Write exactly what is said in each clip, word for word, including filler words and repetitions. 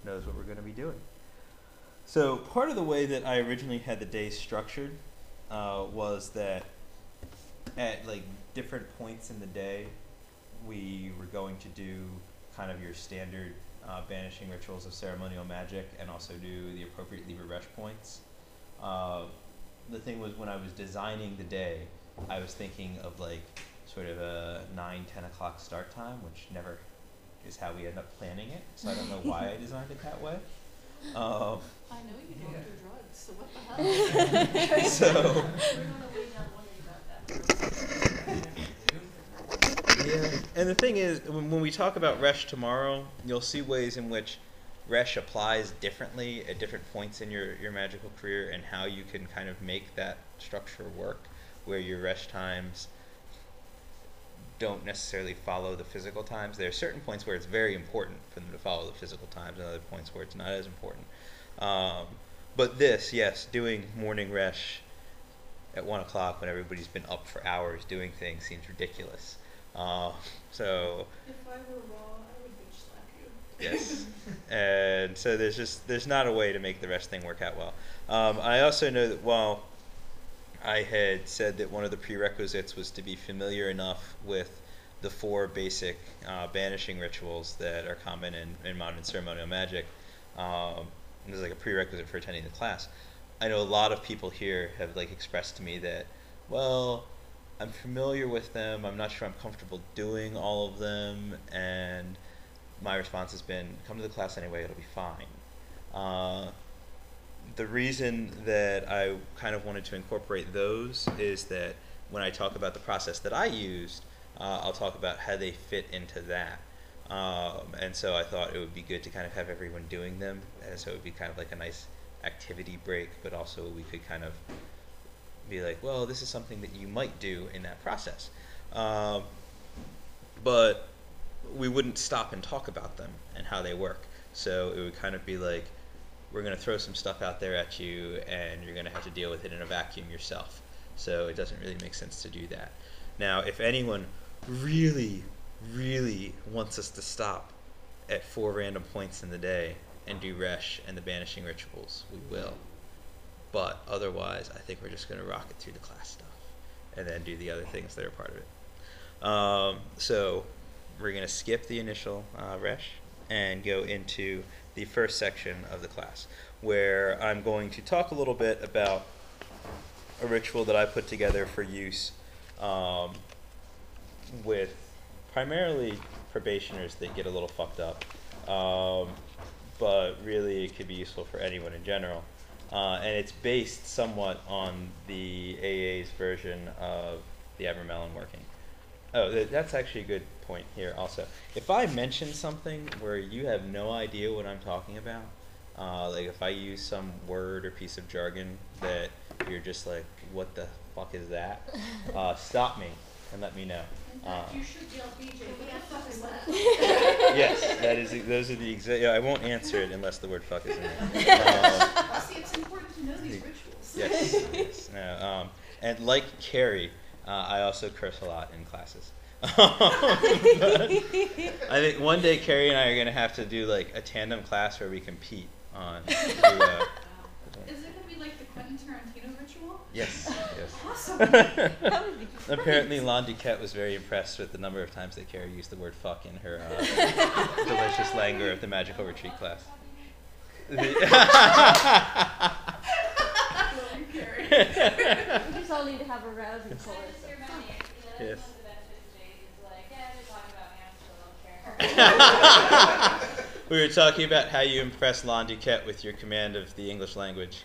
knows what we're going to be doing. So part of the way that I originally had the day structured uh, was that at like different points in the day, we were going to do kind of your standard uh, banishing rituals of ceremonial magic, and also do the appropriate Liber Resh points. Uh, the thing was, when I was designing the day, I was thinking of like sort of a nine, ten o'clock start time, which never is how we end up planning it. So I don't know why I designed it that way. Um, I know you don't do drugs, so what the hell? so We're going to wait down wondering about that. yeah, and the thing is, when, when we talk about Resh tomorrow, you'll see ways in which Resh applies differently at different points in your, your magical career, and how you can kind of make that structure work, where your Resh times don't necessarily follow the physical times. There are certain points where it's very important for them to follow the physical times, and other points where it's not as important. Um, but this, yes, doing morning Resh at one o'clock when everybody's been up for hours doing things seems ridiculous. Uh, so If I were raw, I would bitch slap you. yes, and so there's just there's not a way to make the rest thing work out well. Um, I also know that while I had said that one of the prerequisites was to be familiar enough with the four basic uh, banishing rituals that are common in, in modern ceremonial magic. Um, this is like a prerequisite for attending the class. I know a lot of people here have like expressed to me that, well, I'm familiar with them, I'm not sure I'm comfortable doing all of them, and my response has been, come to the class anyway, it'll be fine. Uh, the reason that I kind of wanted to incorporate those is that when I talk about the process that I used, uh, I'll talk about how they fit into that. Um, and so I thought it would be good to kind of have everyone doing them, and so it would be kind of like a nice activity break, but also we could kind of be like, well, this is something that you might do in that process. Um, but we wouldn't stop and talk about them and how they work. So it would kind of be like, we're going to throw some stuff out there at you, and you're going to have to deal with it in a vacuum yourself. So it doesn't really make sense to do that. Now, if anyone really, really wants us to stop at four random points in the day and do Resh and the banishing rituals, we will. But otherwise, I think we're just going to rock it through the class stuff and then do the other things that are part of it. Um, so we're going to skip the initial uh, Resh and go into the first section of the class, where I'm going to talk a little bit about a ritual that I put together for use um, with primarily probationers that get a little fucked up. Um, but really it could be useful for anyone in general. Uh, and it's based somewhat on the A A's version of the Abramelin working. Oh, th- that's actually a good point here also. If I mention something where you have no idea what I'm talking about, uh, like if I use some word or piece of jargon that you're just like, what the fuck is that? Uh, stop me and let me know. In Uh, fact, you should yell, B J, what the fuck is that? yes, that is. Those are the exact. Yeah, I won't answer it unless the word "fuck" is in there. Um, See, it's important to know these rituals. yes, yes. No, um, and like Carrie, uh, I also curse a lot in classes. I think one day Carrie and I are gonna have to do like a tandem class where we compete on. Do, uh, Is it going to be like the Quentin Tarantino ritual? yes, yes. Awesome. That would be great. Apparently, Lon Duquette was very impressed with the number of times that Carrie used the word "fuck" in her uh, delicious languor of the magical retreat class. Love you, Carrie. We just all need to have a rousing chorus. Yes. We were talking about how you impress Lon Duquette with your command of the English language.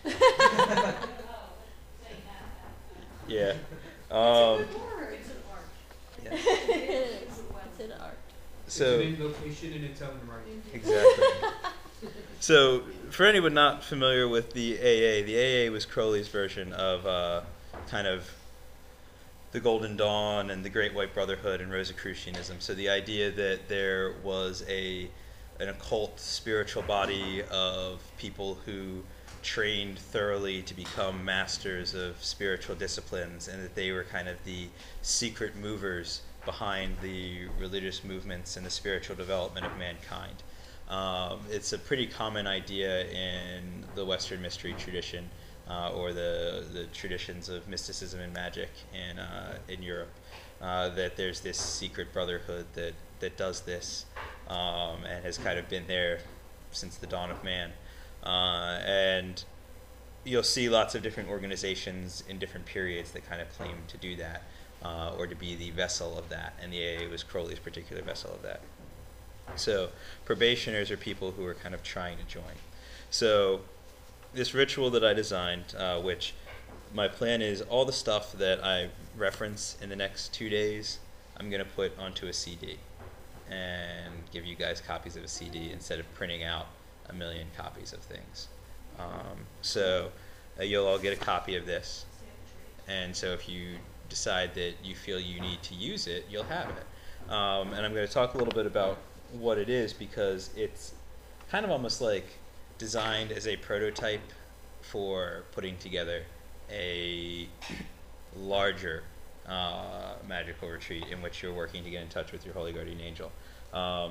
Yeah. Um, It's an art. yeah. It is. It's an art. So It's in location and it's on the right. exactly. So for anyone not familiar with the A A, the A A was Crowley's version of uh, kind of the Golden Dawn and the Great White Brotherhood and Rosicrucianism. So the idea that there was a an occult spiritual body of people who trained thoroughly to become masters of spiritual disciplines, and that they were kind of the secret movers behind the religious movements and the spiritual development of mankind. Um, it's a pretty common idea in the Western mystery tradition, uh, or the the traditions of mysticism and magic in uh, in Europe, uh, that there's this secret brotherhood that that does this, um, and has kind of been there since the dawn of man, uh, and you'll see lots of different organizations in different periods that kind of claim to do that, uh, or to be the vessel of that, and the A A was Crowley's particular vessel of that. So probationers are people who are kind of trying to join. So this ritual that I designed, uh, which my plan is all the stuff that I reference in the next two days, I'm going to put onto a C D and give you guys copies of a C D instead of printing out a million copies of things. Um, so uh, you'll all get a copy of this, and so if you decide that you feel you need to use it, you'll have it. Um, and I'm going to talk a little bit about what it is, because it's kind of almost like designed as a prototype for putting together a larger uh, magical retreat in which you're working to get in touch with your holy guardian angel. Um,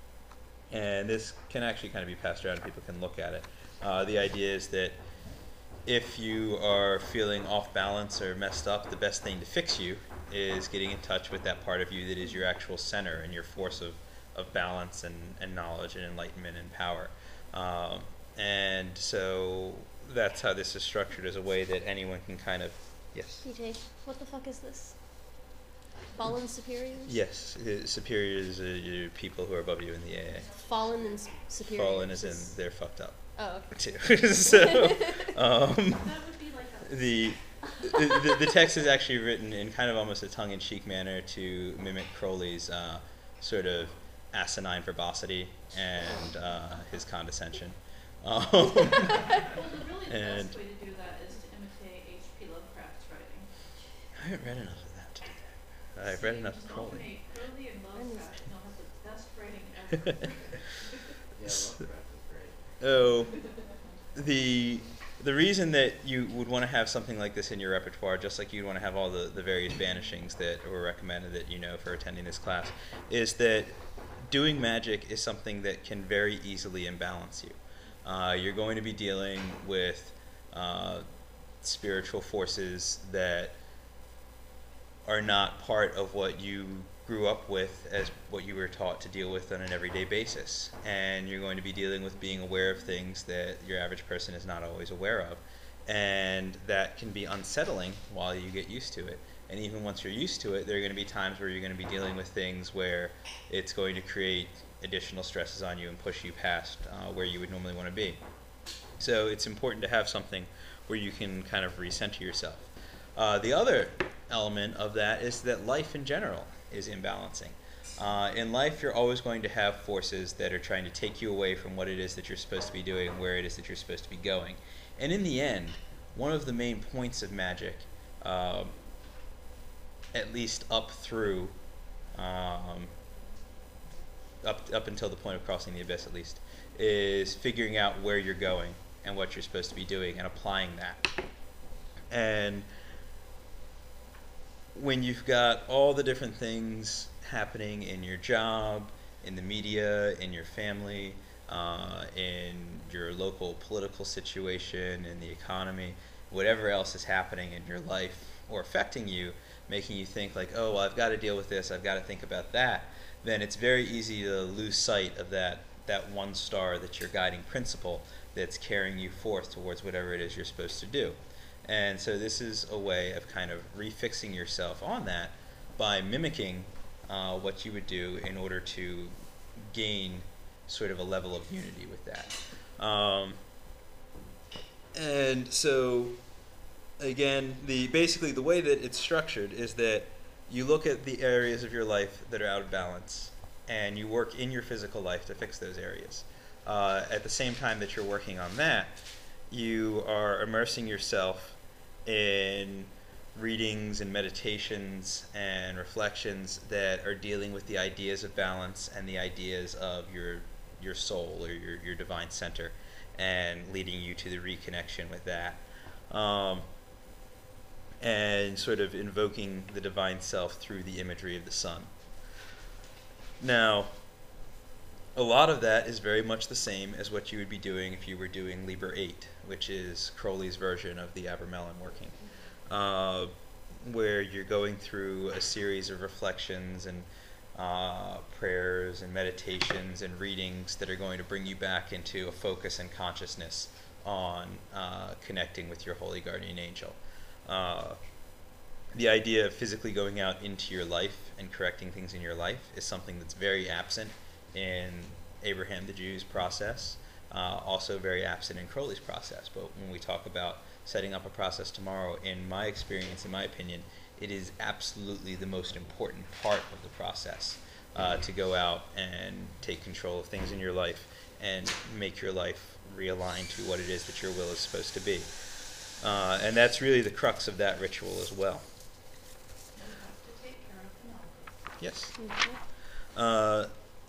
and this can actually kind of be passed around and people can look at it. Uh, the idea is that if you are feeling off balance or messed up, the best thing to fix you is getting in touch with that part of you that is your actual center and your force of, of balance and, and knowledge and enlightenment and power. Um, and so that's how this is structured, as a way that anyone can kind of, yes? P J, what the fuck is this? Fallen superiors? Yes, uh, superiors are your people who are above you in the A A. Fallen and s- superiors. Fallen as in they're fucked up. Oh, okay. Too. So, um, That would be like a. the, the, the the text is actually written in kind of almost a tongue-in-cheek manner to mimic Crowley's uh, sort of asinine verbosity and uh, his condescension. Um, Well, the really the And- best way to do that is to imitate H P Lovecraft's writing. I haven't read enough of that to do that. I've read See, enough just of Crowley. alternate Crowley and I missed Lovecraft, and you'll have the best writing ever. Yeah, Lovecraft is great. Oh, the the reason that you would want to have something like this in your repertoire, just like you'd want to have all the, the various banishings that were recommended that you know for attending this class, is that doing magic is something that can very easily imbalance you. Uh, you're going to be dealing with uh, spiritual forces that are not part of what you grew up with as what you were taught to deal with on an everyday basis. And you're going to be dealing with being aware of things that your average person is not always aware of. And that can be unsettling while you get used to it. And even once you're used to it, there are going to be times where you're going to be dealing with things where it's going to create additional stresses on you and push you past uh, where you would normally want to be. So it's important to have something where you can kind of recenter yourself. Uh, the other element of that is that life in general is imbalancing. Uh, in life, you're always going to have forces that are trying to take you away from what it is that you're supposed to be doing and where it is that you're supposed to be going. And in the end, one of the main points of magic, um, at least up through, um, up up until the point of crossing the abyss at least, is figuring out where you're going and what you're supposed to be doing and applying that. And when you've got all the different things happening in your job, in the media, in your family, uh, in your local political situation, in the economy, whatever else is happening in your life or affecting you, making you think like, oh, well, I've got to deal with this, I've got to think about that, then it's very easy to lose sight of that, that one star that's your guiding principle that's carrying you forth towards whatever it is you're supposed to do. And so this is a way of kind of refixing yourself on that by mimicking uh, what you would do in order to gain sort of a level of unity with that. Um, and so, again, the basically the way that it's structured is that you look at the areas of your life that are out of balance, and you work in your physical life to fix those areas. Uh, at the same time that you're working on that, you are immersing yourself in readings and meditations and reflections that are dealing with the ideas of balance and the ideas of your your soul or your, your divine center, and leading you to the reconnection with that. Um, and sort of invoking the divine self through the imagery of the sun. Now, a lot of that is very much the same as what you would be doing if you were doing Liber eight, which is Crowley's version of the Abramelin working, uh, where you're going through a series of reflections and uh, prayers and meditations and readings that are going to bring you back into a focus and consciousness on uh, connecting with your holy guardian angel. Uh, the idea of physically going out into your life and correcting things in your life is something that's very absent in Abraham the Jew's process, uh, also very absent in Crowley's process. But when we talk about setting up a process tomorrow, in my experience, in my opinion, it is absolutely the most important part of the process, uh, to go out and take control of things in your life and make your life realign to what it is that your will is supposed to be. Uh, and that's really the crux of that ritual as well. You have to take care of the mouth. Yes. Mhm. Uh,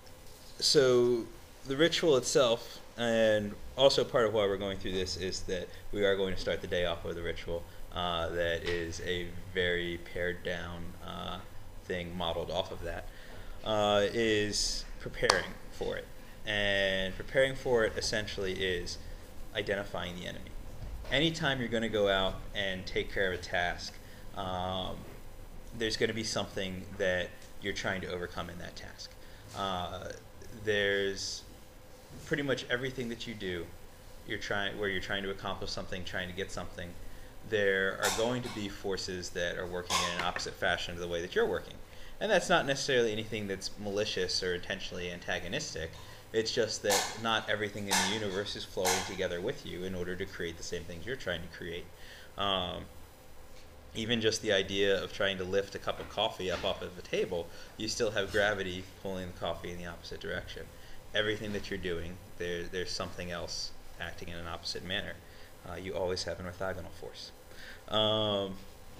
so the ritual itself, and also part of why we're going through this, is that we are going to start the day off with a ritual uh, that is a very pared down uh, thing modeled off of that, uh, is preparing for it. And preparing for it essentially is identifying the enemy. Anytime you're going to go out and take care of a task, um, there's going to be something that you're trying to overcome in that task. Uh, there's pretty much everything that you do, you're trying where you're trying to accomplish something, trying to get something. There are going to be forces that are working in an opposite fashion to the way that you're working, and that's not necessarily anything that's malicious or intentionally antagonistic. It's just that not everything in the universe is flowing together with you in order to create the same things you're trying to create. Um, even just the idea of trying to lift a cup of coffee up off of a table, you still have gravity pulling the coffee in the opposite direction. Everything that you're doing, there, there's something else acting in an opposite manner. Uh, you always have an orthogonal force. Um,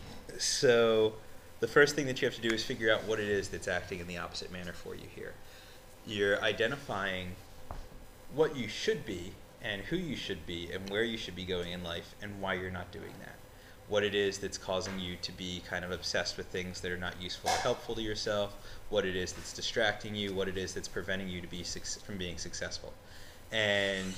so the first thing that you have to do is figure out what it is that's acting in the opposite manner for you here. You're identifying what you should be and who you should be and where you should be going in life and why you're not doing that. What it is that's causing you to be kind of obsessed with things that are not useful or helpful to yourself, what it is that's distracting you, what it is that's preventing you to be suc- from being successful. And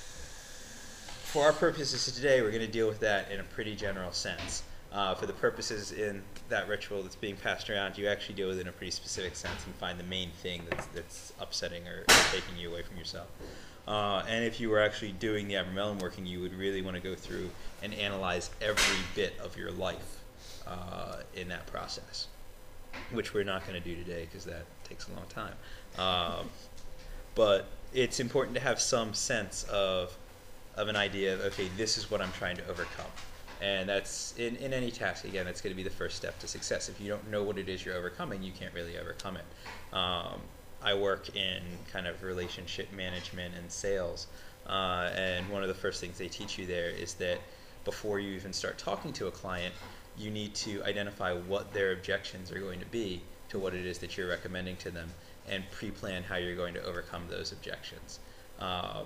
for our purposes today, we're going to deal with that in a pretty general sense. Uh, for the purposes in that ritual that's being passed around, you actually deal with it in a pretty specific sense and find the main thing that's, that's upsetting or, or taking you away from yourself. Uh, and if you were actually doing the Abramelin working, you would really want to go through and analyze every bit of your life uh, in that process, which we're not going to do today because that takes a long time. Um, but it's important to have some sense of of an idea of, okay, this is what I'm trying to overcome. And that's, in, in any task, again, that's going to be the first step to success. If you don't know what it is you're overcoming, you can't really overcome it. Um, I work in kind of relationship management and sales, uh, and one of the first things they teach you there is that before you even start talking to a client, you need to identify what their objections are going to be to what it is that you're recommending to them and pre-plan how you're going to overcome those objections. Um,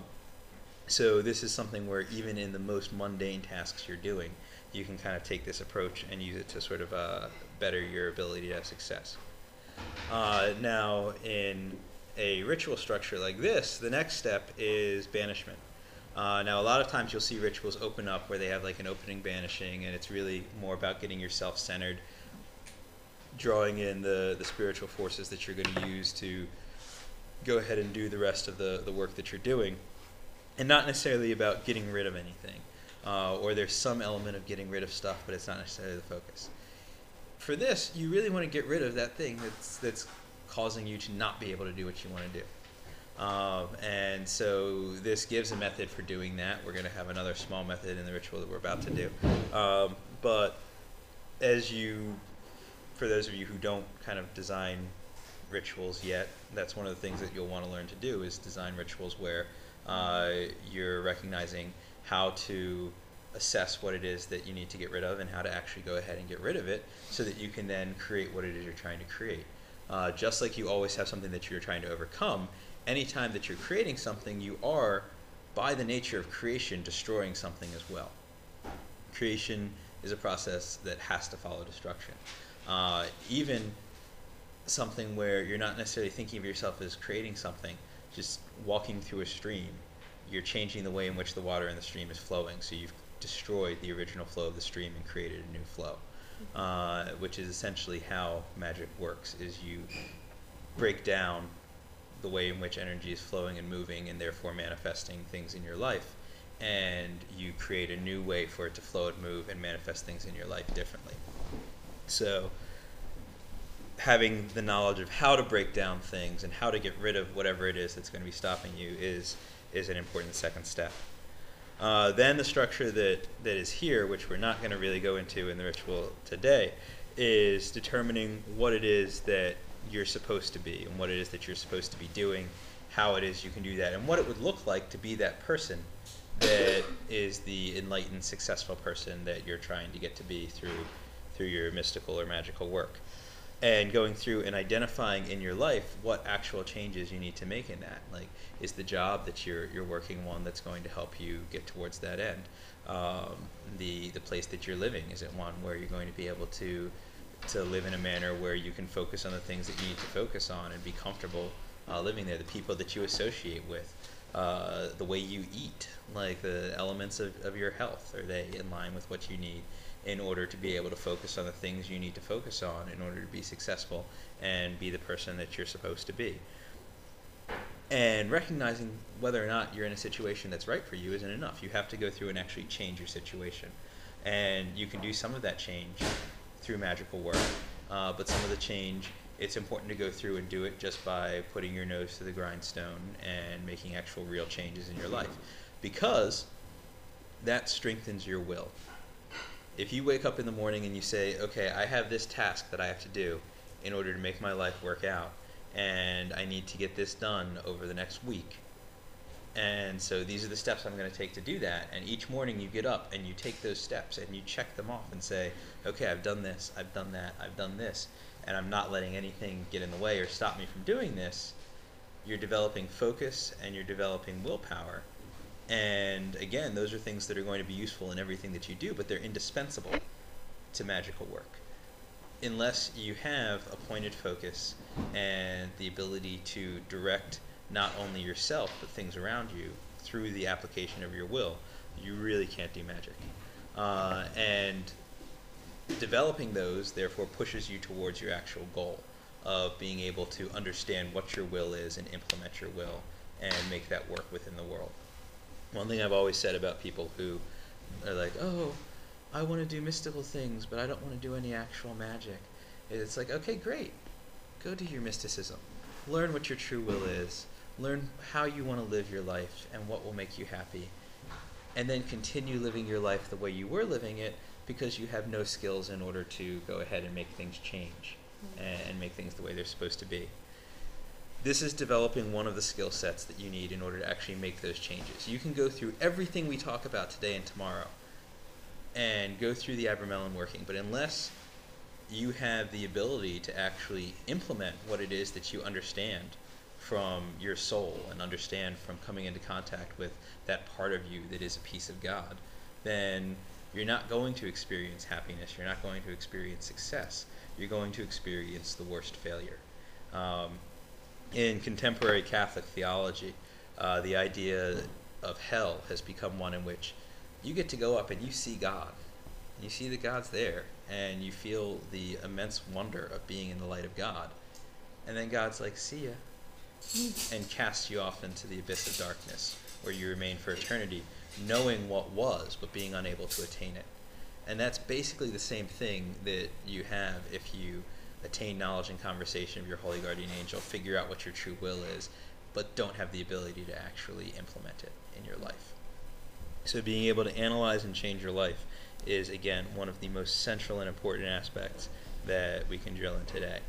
So this is something where even in the most mundane tasks you're doing, you can kind of take this approach and use it to sort of uh, better your ability to have success. Uh, now, in a ritual structure like this, the next step is banishment. Uh, now, a lot of times you'll see rituals open up where they have like an opening banishing, and it's really more about getting yourself centered, drawing in the, the spiritual forces that you're going to use to go ahead and do the rest of the, the work that you're doing. And not necessarily about getting rid of anything, uh, or there's some element of getting rid of stuff, but it's not necessarily the focus. For this, you really want to get rid of that thing that's that's causing you to not be able to do what you want to do. Um, and so this gives a method for doing that. We're going to have another small method in the ritual that we're about to do. Um, but as you, for those of you who don't kind of design rituals yet, that's one of the things that you'll want to learn to do is design rituals where Uh, you're recognizing how to assess what it is that you need to get rid of and how to actually go ahead and get rid of it so that you can then create what it is you're trying to create. Uh, just like you always have something that you're trying to overcome, anytime that you're creating something, you are, by the nature of creation, destroying something as well. Creation is a process that has to follow destruction. Uh, even something where you're not necessarily thinking of yourself as creating something, just walking through a stream, you're changing the way in which the water in the stream is flowing. So you've destroyed the original flow of the stream and created a new flow, uh, which is essentially how magic works, is you break down the way in which energy is flowing and moving and therefore manifesting things in your life, and you create a new way for it to flow and move and manifest things in your life differently. So having the knowledge of how to break down things and how to get rid of whatever it is that's going to be stopping you is is an important second step. Uh, then the structure that, that is here, which we're not going to really go into in the ritual today, is determining what it is that you're supposed to be and what it is that you're supposed to be doing, how it is you can do that, and what it would look like to be that person that is the enlightened, successful person that you're trying to get to be through through your mystical or magical work. And going through and identifying in your life what actual changes you need to make in that. Like, is the job that you're you're working one that's going to help you get towards that end? Um, the the place that you're living, is it one where you're going to be able to to live in a manner where you can focus on the things that you need to focus on and be comfortable uh, living there? The people that you associate with, uh, the way you eat, like the elements of, of your health, are they in line with what you need in order to be able to focus on the things you need to focus on in order to be successful and be the person that you're supposed to be? And recognizing whether or not you're in a situation that's right for you isn't enough. You have to go through and actually change your situation. And you can do some of that change through magical work, uh, but some of the change, it's important to go through and do it just by putting your nose to the grindstone and making actual real changes in your life, because that strengthens your will. If you wake up in the morning and you say, okay, I have this task that I have to do in order to make my life work out, and I need to get this done over the next week, and so these are the steps I'm going to take to do that, and each morning you get up and you take those steps and you check them off and say, okay, I've done this, I've done that, I've done this, and I'm not letting anything get in the way or stop me from doing this, you're developing focus and you're developing willpower. And again, those are things that are going to be useful in everything that you do, but they're indispensable to magical work. Unless you have a pointed focus and the ability to direct not only yourself, but things around you through the application of your will, you really can't do magic. Uh, and developing those, therefore, pushes you towards your actual goal of being able to understand what your will is and implement your will and make that work within the world. One thing I've always said about people who are like, oh, I want to do mystical things, but I don't want to do any actual magic. It's like, okay, great. Go do your mysticism. Learn what your true will is. Learn how you want to live your life and what will make you happy. And then continue living your life the way you were living it, because you have no skills in order to go ahead and make things change and, and make things the way they're supposed to be. This is developing one of the skill sets that you need in order to actually make those changes. You can go through everything we talk about today and tomorrow and go through the Abramelin working, but unless you have the ability to actually implement what it is that you understand from your soul and understand from coming into contact with that part of you that is a piece of God, then you're not going to experience happiness, you're not going to experience success, you're going to experience the worst failure. Um, in contemporary Catholic theology, uh, the idea of hell has become one in which you get to go up and you see God. You see that God's there, and you feel the immense wonder of being in the light of God. And then God's like, see ya, and casts you off into the abyss of darkness, where you remain for eternity, knowing what was, but being unable to attain it. And that's basically the same thing that you have if you attain knowledge and conversation of your holy guardian angel, figure out what your true will is, but don't have the ability to actually implement it in your life. So being able to analyze and change your life is, again, one of the most central and important aspects that we can drill in today.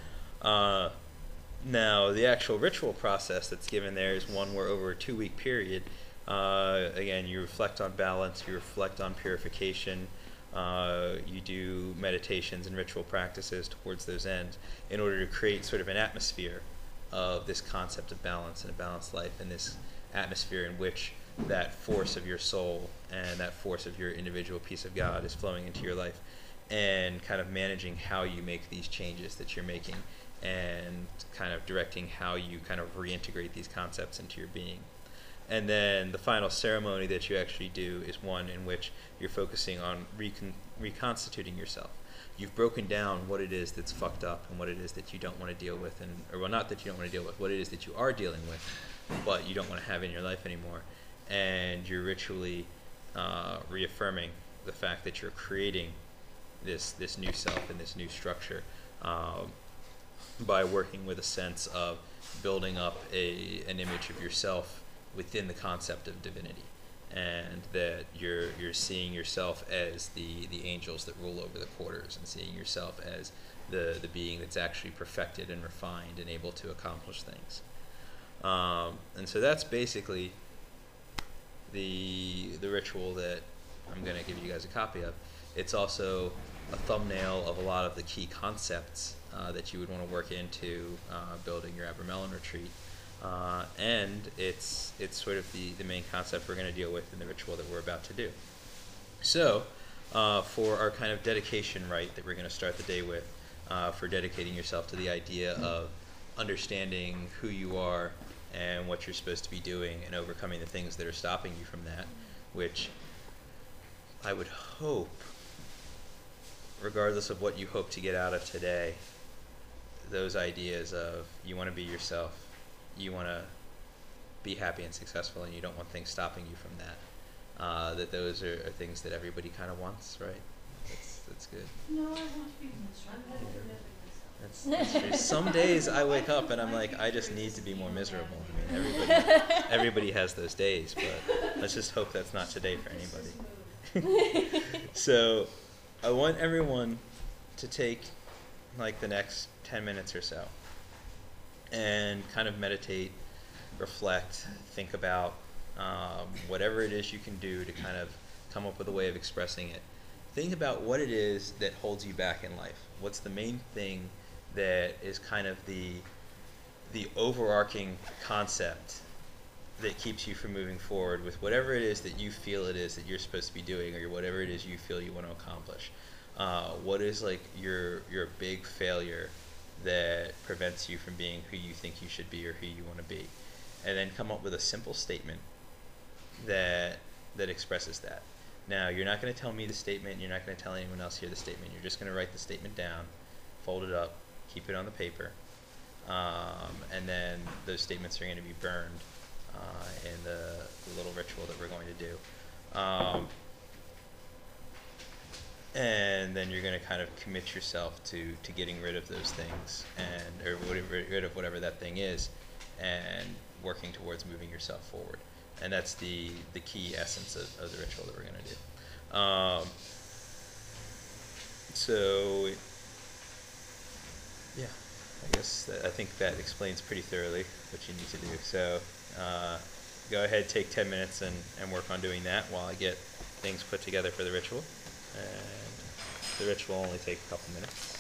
Uh, now, the actual ritual process that's given there is one where over a two-week period, uh, again, you reflect on balance, you reflect on purification, uh, you do meditations and ritual practices towards those ends in order to create sort of an atmosphere of this concept of balance and a balanced life, and this atmosphere in which that force of your soul and that force of your individual piece of God is flowing into your life, and kind of managing how you make these changes that you're making and kind of directing how you kind of reintegrate these concepts into your being. And then the final ceremony that you actually do is one in which you're focusing on recon- reconstituting yourself. You've broken down what it is that's fucked up and what it is that you don't want to deal with, and or well, not that you don't want to deal with, what it is that you are dealing with, but you don't want to have in your life anymore. And you're ritually uh, reaffirming the fact that you're creating this this new self and this new structure um, by working with a sense of building up a an image of yourself within the concept of divinity, and that you're you're seeing yourself as the the angels that rule over the quarters, and seeing yourself as the the being that's actually perfected and refined and able to accomplish things. Um, and so that's basically the the ritual that I'm going to give you guys a copy of. It's also a thumbnail of a lot of the key concepts uh, that you would want to work into uh, building your Abramelin retreat. Uh, and it's it's sort of the, the main concept we're going to deal with in the ritual that we're about to do. So, uh, for our kind of dedication rite that we're going to start the day with, uh, for dedicating yourself to the idea of understanding who you are and what you're supposed to be doing and overcoming the things that are stopping you from that, which I would hope, regardless of what you hope to get out of today, those ideas of you want to be yourself, you want to be happy and successful, and you don't want things stopping you from that, uh, that those are, are things that everybody kind of wants, right? That's, that's good. No, I want to be miserable. That's, that's true. Some days I wake up and I'm like, I just need to be more miserable. I mean, everybody, everybody has those days, but let's just hope that's not today for anybody. So I want everyone to take like the next ten minutes or so and kind of meditate, reflect, think about um, whatever it is you can do to kind of come up with a way of expressing it. Think about what it is that holds you back in life. What's the main thing that is kind of the the overarching concept that keeps you from moving forward with whatever it is that you feel it is that you're supposed to be doing, or whatever it is you feel you want to accomplish. Uh, what is like your your big failure that prevents you from being who you think you should be or who you want to be? And then come up with a simple statement that that expresses that. Now, you're not going to tell me the statement, you're not going to tell anyone else here the statement, you're just going to write the statement down, fold it up, keep it on the paper, um, and then those statements are going to be burned uh, in the, the little ritual that we're going to do. Um, and then you're going to kind of commit yourself to, to getting rid of those things, and or whatever, rid of whatever that thing is, and working towards moving yourself forward. And that's the, the key essence of, of the ritual that we're going to do. Um, so, yeah, I guess that, I think that explains pretty thoroughly what you need to do. So uh, go ahead, take ten minutes and, and work on doing that while I get things put together for the ritual. And the ritual will only take a couple minutes.